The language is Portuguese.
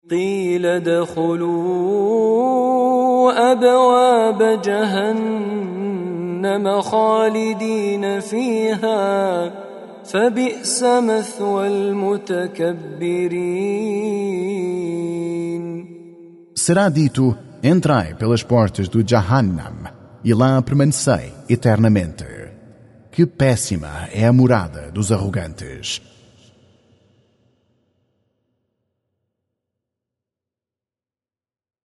قيل ادخلوا أبواب جهنم خالدين فيها فبئس مثوى المتكبرين. Será dito: entrai pelas portas do Jahannam e lá permanecei eternamente. Que péssima é a morada dos arrogantes.